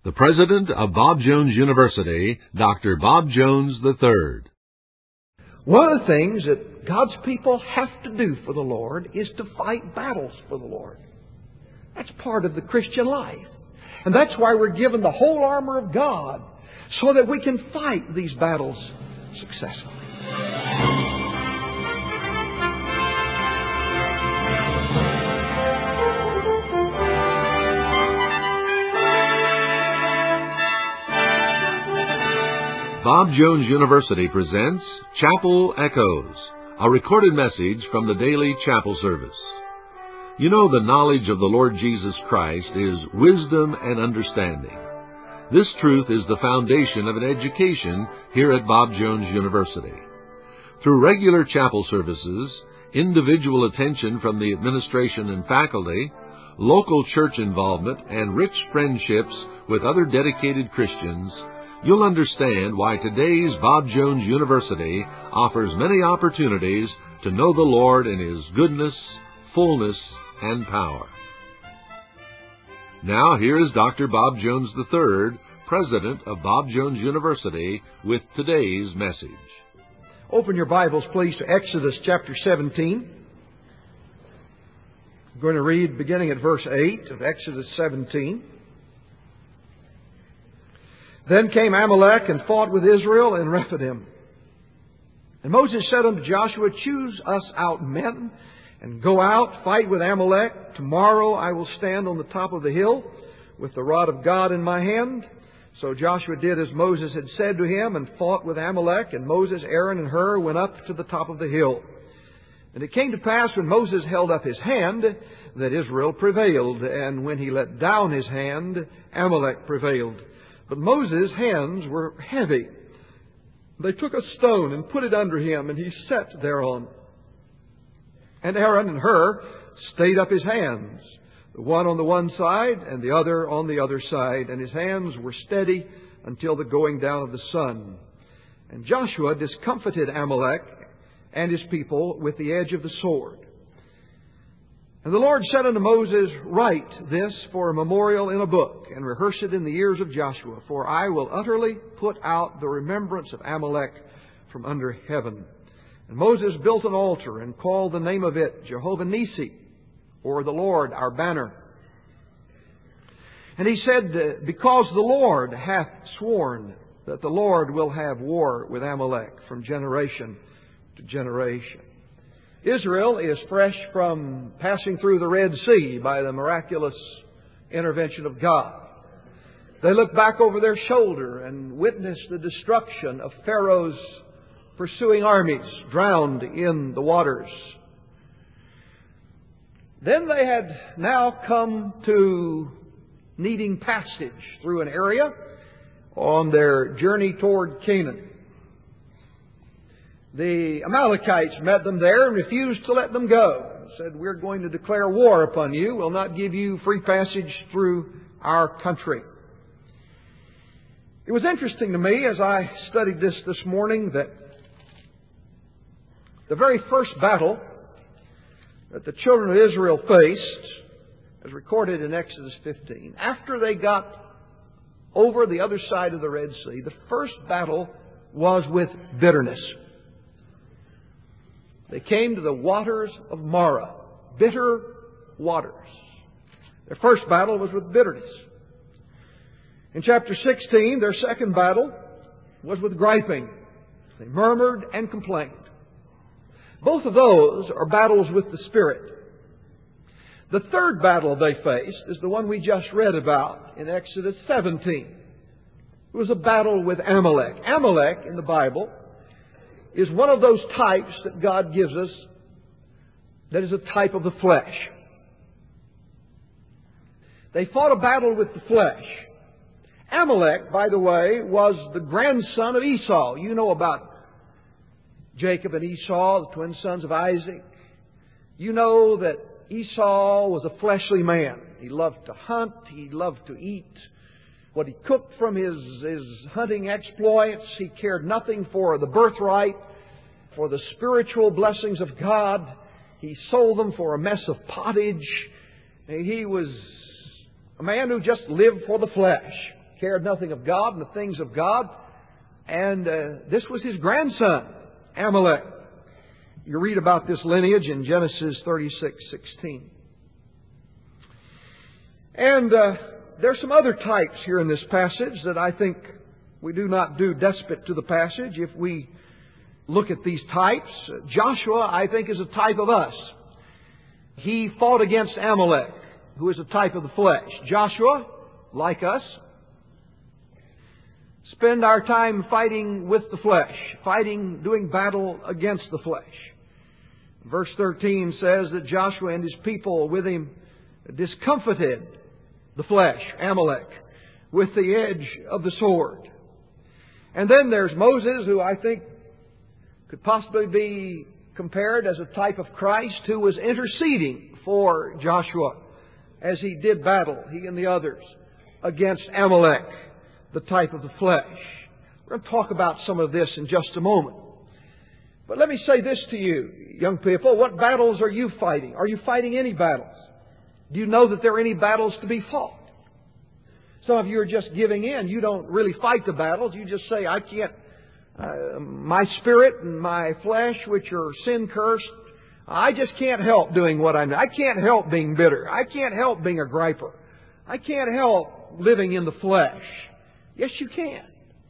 The President of Bob Jones University, Dr. Bob Jones III. One of the things that God's people have to do for the Lord is to fight battles for the Lord. That's part of the Christian life. And that's why we're given the whole armor of God, so that we can fight these battles successfully. Bob Jones University presents Chapel Echoes, a recorded message from the daily chapel service. You know, the knowledge of the Lord Jesus Christ is wisdom and understanding. This truth is the foundation of an education here at Bob Jones University. Through regular chapel services, individual attention from the administration and faculty, local church involvement, and rich friendships with other dedicated Christians, you'll understand why today's Bob Jones University offers many opportunities to know the Lord in His goodness, fullness, and power. Now, here is Dr. Bob Jones III, President of Bob Jones University, with today's message. Open your Bibles, please, to Exodus chapter 17. I'm going to read beginning at verse 8 of Exodus 17. Then came Amalek and fought with Israel in Rephidim. And Moses said unto Joshua, Choose us out men, and go out, fight with Amalek. Tomorrow I will stand on the top of the hill with the rod of God in my hand. So Joshua did as Moses had said to him, and fought with Amalek. And Moses, Aaron, and Hur went up to the top of the hill. And it came to pass, when Moses held up his hand, that Israel prevailed. And when he let down his hand, Amalek prevailed. But Moses' hands were heavy. They took a stone and put it under him, and he sat thereon. And Aaron and Hur stayed up his hands, the one on the one side and the other on the other side, and his hands were steady until the going down of the sun. And Joshua discomfited Amalek and his people with the edge of the sword. And the Lord said unto Moses, Write this for a memorial in a book, and rehearse it in the ears of Joshua, for I will utterly put out the remembrance of Amalek from under heaven. And Moses built an altar, and called the name of it Jehovah Nissi, or the Lord our banner. And he said, Because the Lord hath sworn that the Lord will have war with Amalek from generation to generation. Israel is fresh from passing through the Red Sea by the miraculous intervention of God. They look back over their shoulder and witness the destruction of Pharaoh's pursuing armies drowned in the waters. Then they had now come to needing passage through an area on their journey toward Canaan. The Amalekites met them there and refused to let them go. Said, We're going to declare war upon you. We'll not give you free passage through our country. It was interesting to me as I studied this morning that the very first battle that the children of Israel faced, as recorded in Exodus 15, after they got over the other side of the Red Sea, the first battle was with bitterness. They came to the waters of Marah, bitter waters. Their first battle was with bitterness. In chapter 16, their second battle was with griping. They murmured and complained. Both of those are battles with the Spirit. The third battle they faced is the one we just read about in Exodus 17. It was a battle with Amalek. Amalek in the Bible is one of those types that God gives us that is a type of the flesh. They fought a battle with the flesh. Amalek, by the way, was the grandson of Esau. You know about Jacob and Esau, the twin sons of Isaac. You know that Esau was a fleshly man. He loved to hunt. He loved to eat what he cooked from his hunting exploits. He cared nothing for the birthright, for the spiritual blessings of God. He sold them for a mess of pottage. He was a man who just lived for the flesh. cared nothing of God and the things of God. And this was his grandson, Amalek. You read about this lineage in Genesis 36:16. And there's some other types here in this passage that I think we do not do despot to the passage if we look at these types. Joshua, I think, is a type of us. He fought against Amalek, who is a type of the flesh. Joshua, like us, spend our time fighting with the flesh, doing battle against the flesh. Verse 13 says that Joshua and his people with him discomfited the flesh, Amalek, with the edge of the sword. And then there's Moses, who I think could possibly be compared as a type of Christ, who was interceding for Joshua as he did battle, he and the others, against Amalek, the type of the flesh. We're going to talk about some of this in just a moment. But let me say this to you, young people. What battles are you fighting? Are you fighting any battles? Do you know that there are any battles to be fought? Some of you are just giving in. You don't really fight the battles. You just say, I can't, my spirit and my flesh, which are sin-cursed, I just can't help doing what I'm doing. I can't help being bitter. I can't help being a griper. I can't help living in the flesh. Yes, you can.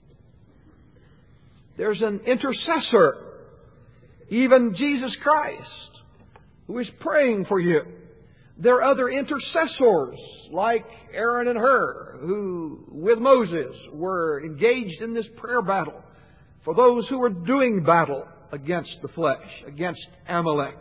There's an intercessor, even Jesus Christ, who is praying for you. There are other intercessors like Aaron and Hur, who with Moses were engaged in this prayer battle for those who were doing battle against the flesh, against Amalek.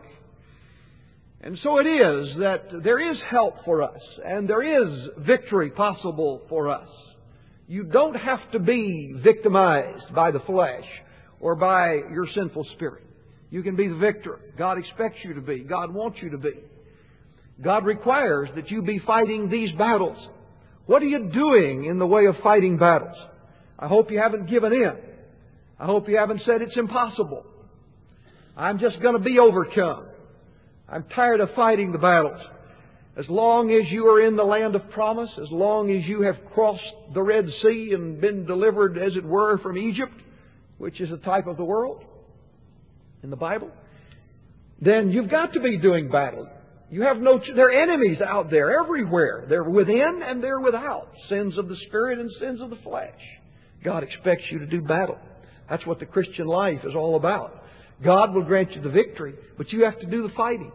And so it is that there is help for us, and there is victory possible for us. You don't have to be victimized by the flesh or by your sinful spirit. You can be the victor. God expects you to be. God wants you to be. God requires that you be fighting these battles. What are you doing in the way of fighting battles? I hope you haven't given in. I hope you haven't said it's impossible. I'm just going to be overcome. I'm tired of fighting the battles. As long as you are in the land of promise, as long as you have crossed the Red Sea and been delivered, as it were, from Egypt, which is a type of the world in the Bible, then you've got to be doing battle. You have there are enemies out there everywhere. They're within and they're without. Sins of the spirit and sins of the flesh. God expects you to do battle. That's what the Christian life is all about. God will grant you the victory, but you have to do the fighting.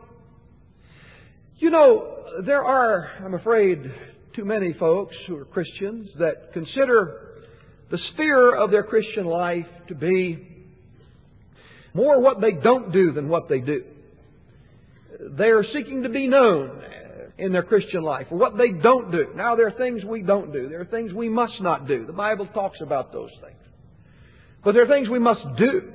You know, there are, I'm afraid, too many folks who are Christians that consider the sphere of their Christian life to be more what they don't do than what they do. They are seeking to be known in their Christian life for what they don't do. Now, there are things we don't do. There are things we must not do. The Bible talks about those things. But there are things we must do.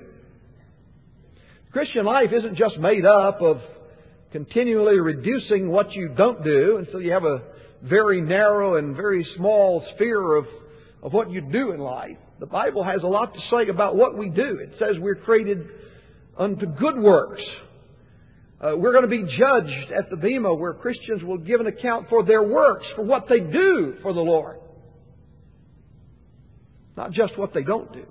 Christian life isn't just made up of continually reducing what you don't do until you have a very narrow and very small sphere of what you do in life. The Bible has a lot to say about what we do. It says we're created unto good works. We're going to be judged at the Bema, where Christians will give an account for their works, for what they do for the Lord. Not just what they don't do.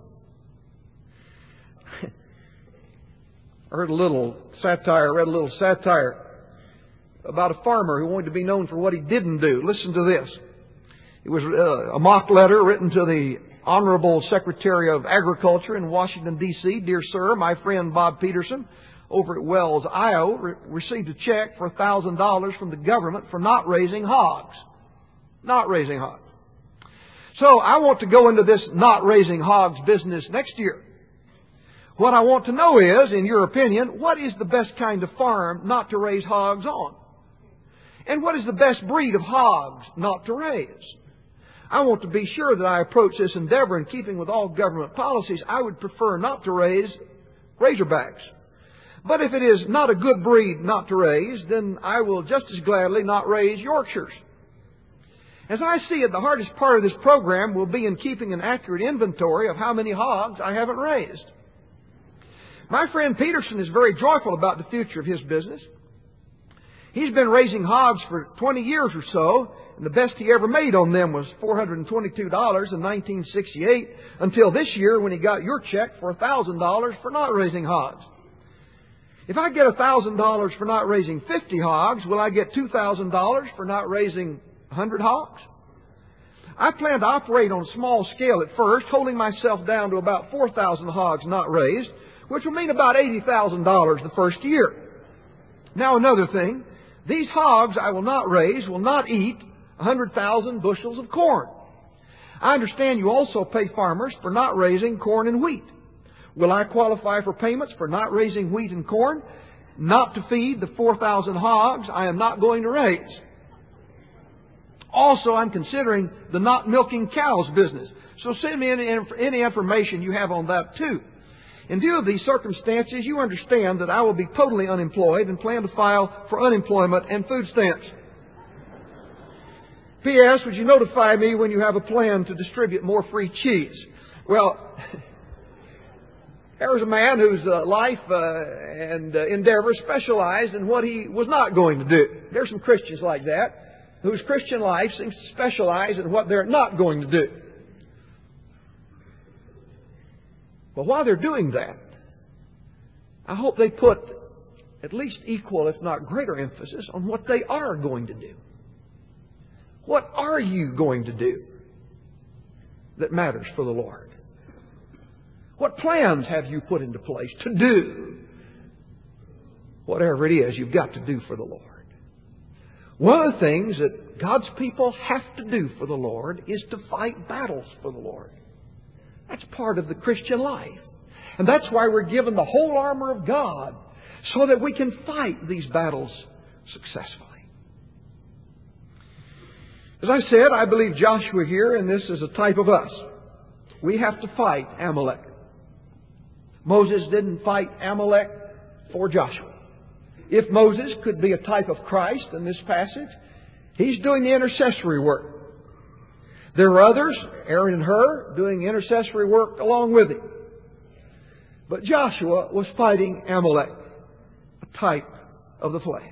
I read a little satire about a farmer who wanted to be known for what he didn't do. Listen to this. It was a mock letter written to the Honorable Secretary of Agriculture in Washington, D.C. Dear Sir, my friend Bob Peterson over at Wells, Iowa, received a check for $1,000 from the government for not raising hogs. Not raising hogs. So I want to go into this not raising hogs business next year. What I want to know is, in your opinion, what is the best kind of farm not to raise hogs on? And what is the best breed of hogs not to raise? I want to be sure that I approach this endeavor in keeping with all government policies. I would prefer not to raise Razorbacks. But if it is not a good breed not to raise, then I will just as gladly not raise Yorkshires. As I see it, the hardest part of this program will be in keeping an accurate inventory of how many hogs I haven't raised. My friend Peterson is very joyful about the future of his business. He's been raising hogs for 20 years or so, and the best he ever made on them was $422 in 1968, until this year when he got your check for $1,000 for not raising hogs. If I get $1,000 for not raising 50 hogs, will I get $2,000 for not raising 100 hogs? I plan to operate on a small scale at first, holding myself down to about 4,000 hogs not raised, which will mean about $80,000 the first year. Now another thing, these hogs I will not raise will not eat 100,000 bushels of corn. I understand you also pay farmers for not raising corn and wheat. Will I qualify for payments for not raising wheat and corn? Not to feed the 4,000 hogs I am not going to raise. Also, I'm considering the not milking cows business. So send me any information you have on that too. In view of these circumstances, you understand that I will be totally unemployed and plan to file for unemployment and food stamps. P.S. Would you notify me when you have a plan to distribute more free cheese? Well, there was a man whose life and endeavor specialized in what he was not going to do. There's some Christians like that, whose Christian life seems to specialize in what they're not going to do. But while they're doing that, I hope they put at least equal, if not greater emphasis on what they are going to do. What are you going to do that matters for the Lord? What plans have you put into place to do whatever it is you've got to do for the Lord? One of the things that God's people have to do for the Lord is to fight battles for the Lord. That's part of the Christian life. And that's why we're given the whole armor of God, so that we can fight these battles successfully. As I said, I believe Joshua here, and this is a type of us. We have to fight Amalek. Moses didn't fight Amalek for Joshua. If Moses could be a type of Christ in this passage, he's doing the intercessory work. There are others, Aaron and Hur, doing intercessory work along with him. But Joshua was fighting Amalek, a type of the flesh.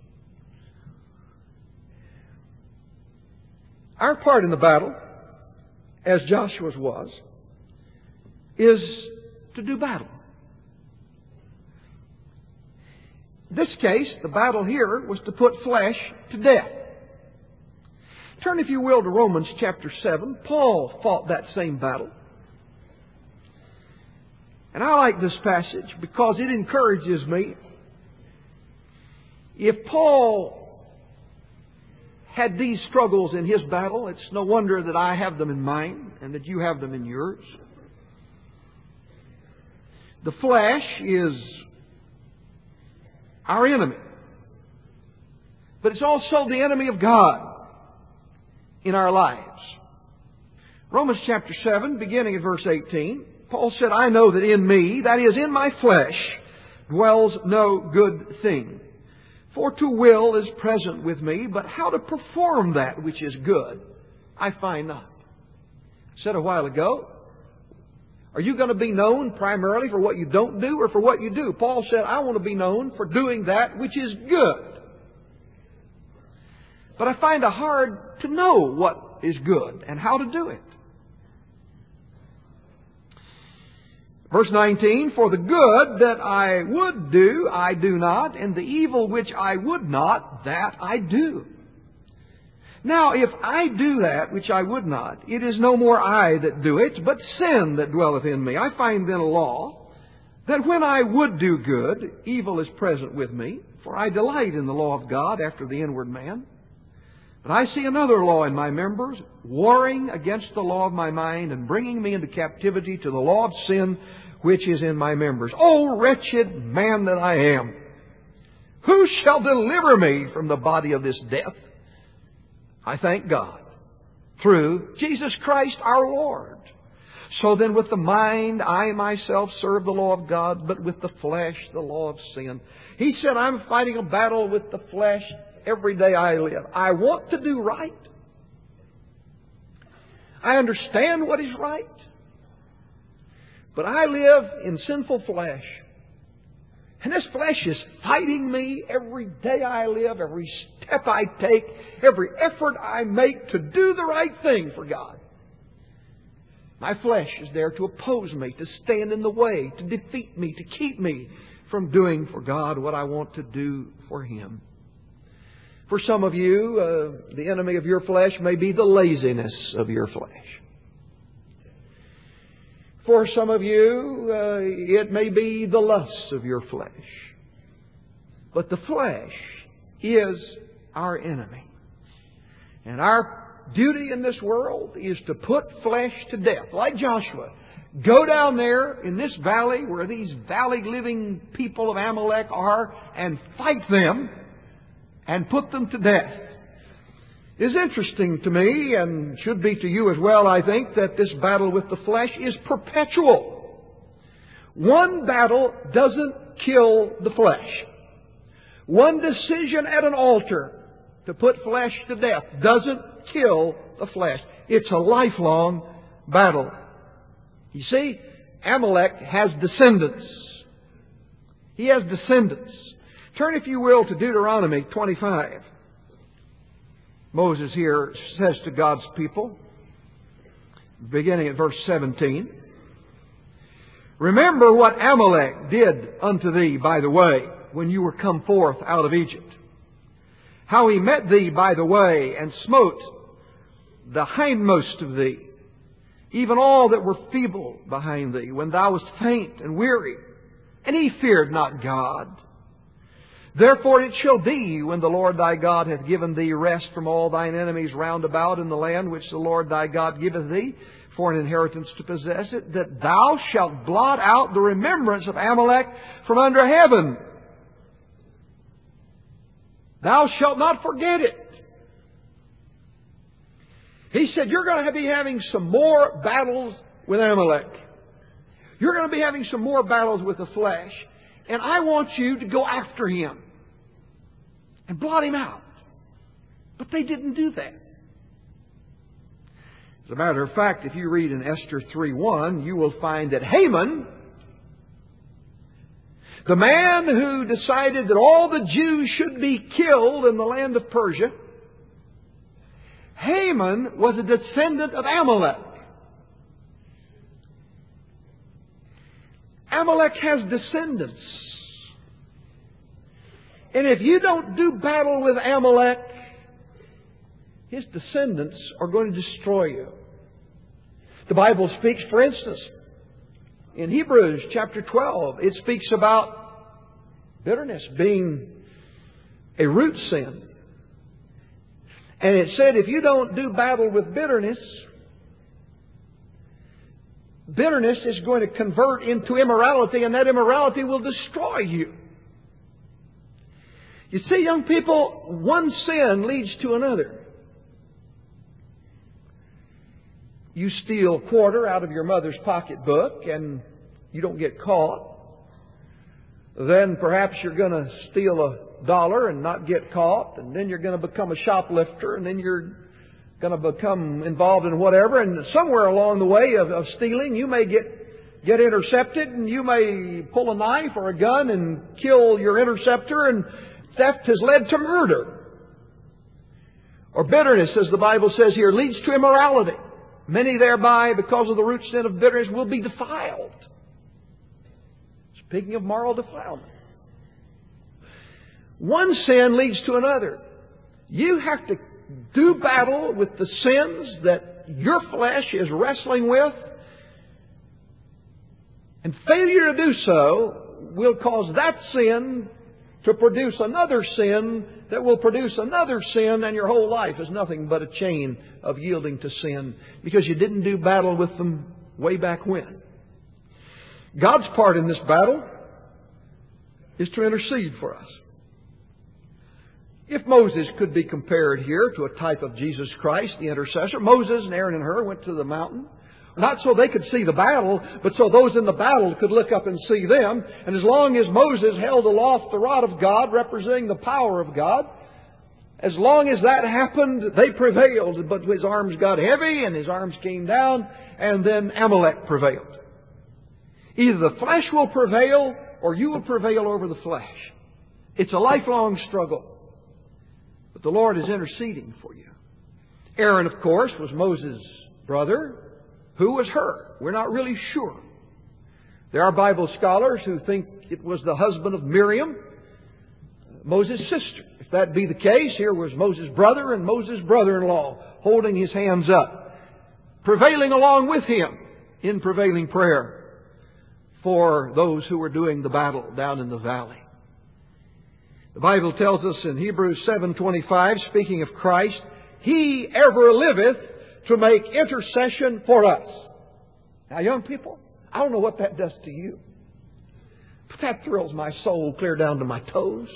Our part in the battle, as Joshua's was, is to do battle. In this case, the battle here was to put flesh to death. Turn, if you will, to Romans chapter 7. Paul fought that same battle. And I like this passage because it encourages me. If Paul had these struggles in his battle, it's no wonder that I have them in mine and that you have them in yours. The flesh is our enemy. But it's also the enemy of God in our lives. Romans chapter 7, beginning at verse 18, Paul said, I know that in me, that is, in my flesh, dwells no good thing. For to will is present with me, but how to perform that which is good, I find not. I said a while ago, are you going to be known primarily for what you don't do or for what you do? Paul said, I want to be known for doing that which is good. But I find it hard to know what is good and how to do it. Verse 19, for the good that I would do, I do not, and the evil which I would not, that I do. Now, if I do that which I would not, it is no more I that do it, but sin that dwelleth in me. I find then a law, that when I would do good, evil is present with me, for I delight in the law of God after the inward man. But I see another law in my members, warring against the law of my mind, and bringing me into captivity to the law of sin, which is in my members. O wretched man that I am! Who shall deliver me from the body of this death? I thank God, through Jesus Christ our Lord. So then with the mind I myself serve the law of God, but with the flesh the law of sin. He said, I'm fighting a battle with the flesh every day I live. I want to do right. I understand what is right. But I live in sinful flesh. And this flesh is fighting me every day I live, every step I take, every effort I make to do the right thing for God. My flesh is there to oppose me, to stand in the way, to defeat me, to keep me from doing for God what I want to do for Him. For some of you, the enemy of your flesh may be the laziness of your flesh. For some of you, it may be the lusts of your flesh. But the flesh is our enemy. And our duty in this world is to put flesh to death. Like Joshua, go down there in this valley where these valley-living people of Amalek are and fight them and put them to death. It is interesting to me, and should be to you as well, I think, that this battle with the flesh is perpetual. One battle doesn't kill the flesh. One decision at an altar to put flesh to death doesn't kill the flesh. It's a lifelong battle. You see, Amalek has descendants. He has descendants. Turn, if you will, to Deuteronomy 25. Moses here says to God's people, beginning at verse 17, "Remember what Amalek did unto thee by the way, when you were come forth out of Egypt. How he met thee by the way, and smote the hindmost of thee, even all that were feeble behind thee, when thou wast faint and weary. And he feared not God. Therefore it shall be, when the Lord thy God hath given thee rest from all thine enemies round about in the land which the Lord thy God giveth thee for an inheritance to possess it, that thou shalt blot out the remembrance of Amalek from under heaven. Thou shalt not forget it." He said, you're going to be having some more battles with Amalek. You're going to be having some more battles with the flesh. And I want you to go after him and blot him out. But they didn't do that. As a matter of fact, if you read in Esther 3:1, you will find that Haman, the man who decided that all the Jews should be killed in the land of Persia, Haman was a descendant of Amalek. Amalek has descendants. And if you don't do battle with Amalek, his descendants are going to destroy you. The Bible speaks, for instance, in Hebrews chapter 12, it speaks about bitterness being a root sin. And it said if you don't do battle with bitterness, bitterness is going to convert into immorality, and that immorality will destroy you. You see, young people, one sin leads to another. You steal a quarter out of your mother's pocketbook and you don't get caught. Then perhaps you're going to steal $1 and not get caught. And then you're going to become a shoplifter. And then you're going to become involved in whatever. And somewhere along the way of stealing, you may get intercepted. And you may pull a knife or a gun and kill your interceptor. And theft has led to murder. Or bitterness, as the Bible says here, leads to immorality. Many thereby, because of the root sin of bitterness, will be defiled. Speaking of moral defilement. One sin leads to another. You have to do battle with the sins that your flesh is wrestling with. And failure to do so will cause that sin to produce another sin that will produce another sin, and your whole life is nothing but a chain of yielding to sin because you didn't do battle with them way back when. God's part in this battle is to intercede for us. If Moses could be compared here to a type of Jesus Christ, the intercessor, Moses and Aaron and Hur went to the mountain, not so they could see the battle, but so those in the battle could look up and see them. And as long as Moses held aloft the rod of God, representing the power of God, as long as that happened, they prevailed. But his arms got heavy and his arms came down, and then Amalek prevailed. Either the flesh will prevail or you will prevail over the flesh. It's a lifelong struggle. But the Lord is interceding for you. Aaron, of course, was Moses' brother. Who was her? We're not really sure. There are Bible scholars who think it was the husband of Miriam, Moses' sister. If that be the case, here was Moses' brother and Moses' brother-in-law holding his hands up, prevailing along with him in prevailing prayer for those who were doing the battle down in the valley. The Bible tells us in Hebrews 7:25, speaking of Christ, He ever liveth to make intercession for us. Now, young people, I don't know what that does to you, but that thrills my soul clear down to my toes.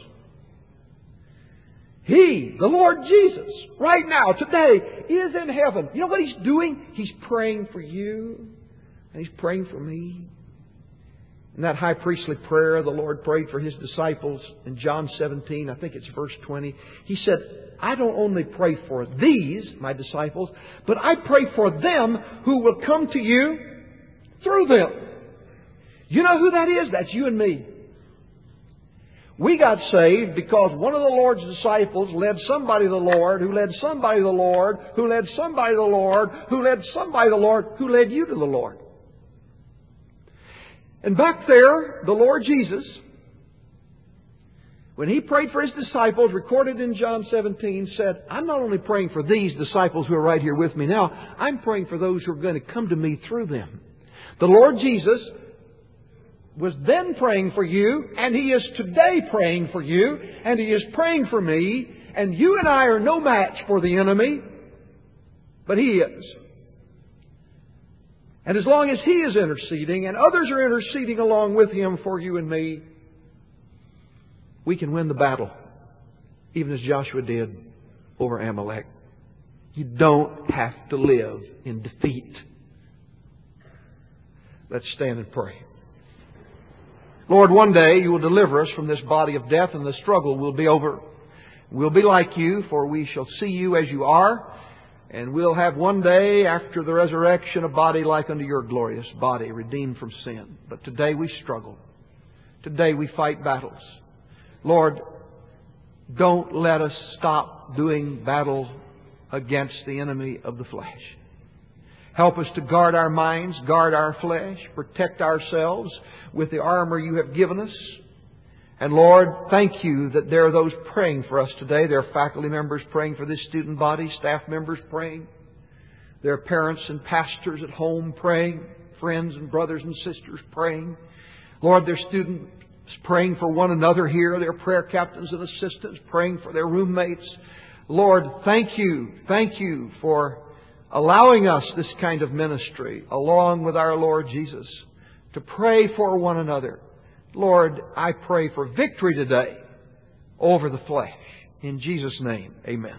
He, the Lord Jesus, right now, today, is in heaven. You know what He's doing? He's praying for you, and He's praying for me. In that high priestly prayer the Lord prayed for His disciples in John 17, I think it's verse 20, He said, I don't only pray for these, my disciples, but I pray for them who will come to you through them. You know who that is? That's you and me. We got saved because one of the Lord's disciples led somebody to the Lord, who led somebody to the Lord, who led somebody to the Lord, who led somebody to the Lord, who led you to the Lord. And back there, the Lord Jesus, when He prayed for His disciples, recorded in John 17, said, I'm not only praying for these disciples who are right here with me now, I'm praying for those who are going to come to me through them. The Lord Jesus was then praying for you, and He is today praying for you, and He is praying for me, and you and I are no match for the enemy, but He is. And as long as He is interceding, and others are interceding along with Him for you and me, we can win the battle, even as Joshua did over Amalek. You don't have to live in defeat. Let's stand and pray. Lord, one day You will deliver us from this body of death, and the struggle will be over. We'll be like You, for we shall see You as You are. And we'll have one day after the resurrection a body like unto Your glorious body, redeemed from sin. But today we struggle. Today we fight battles. Lord, don't let us stop doing battle against the enemy of the flesh. Help us to guard our minds, guard our flesh, protect ourselves with the armor You have given us. And Lord, thank You that there are those praying for us today. There are faculty members praying for this student body, staff members praying. There are parents and pastors at home praying, friends and brothers and sisters praying. Lord, there are students praying for one another here. There are prayer captains and assistants praying for their roommates. Lord, thank You for allowing us this kind of ministry, along with our Lord Jesus, to pray for one another. Lord, I pray for victory today over the flesh. In Jesus' name, amen.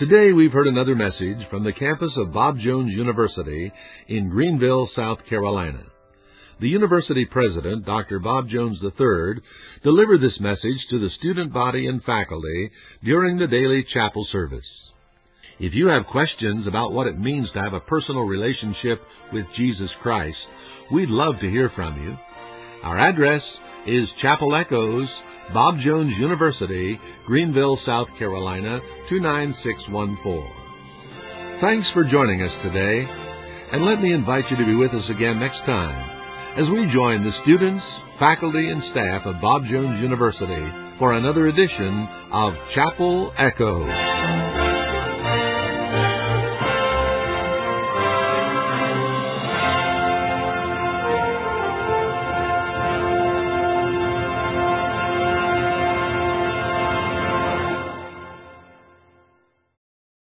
Today we've heard another message from the campus of Bob Jones University in Greenville, South Carolina. The university president, Dr. Bob Jones III, delivered this message to the student body and faculty during the daily chapel service. If you have questions about what it means to have a personal relationship with Jesus Christ, we'd love to hear from you. Our address is Chapel Echoes, Bob Jones University, Greenville, South Carolina, 29614. Thanks for joining us today, and let me invite you to be with us again next time as we join the students, faculty, and staff of Bob Jones University for another edition of Chapel Echoes.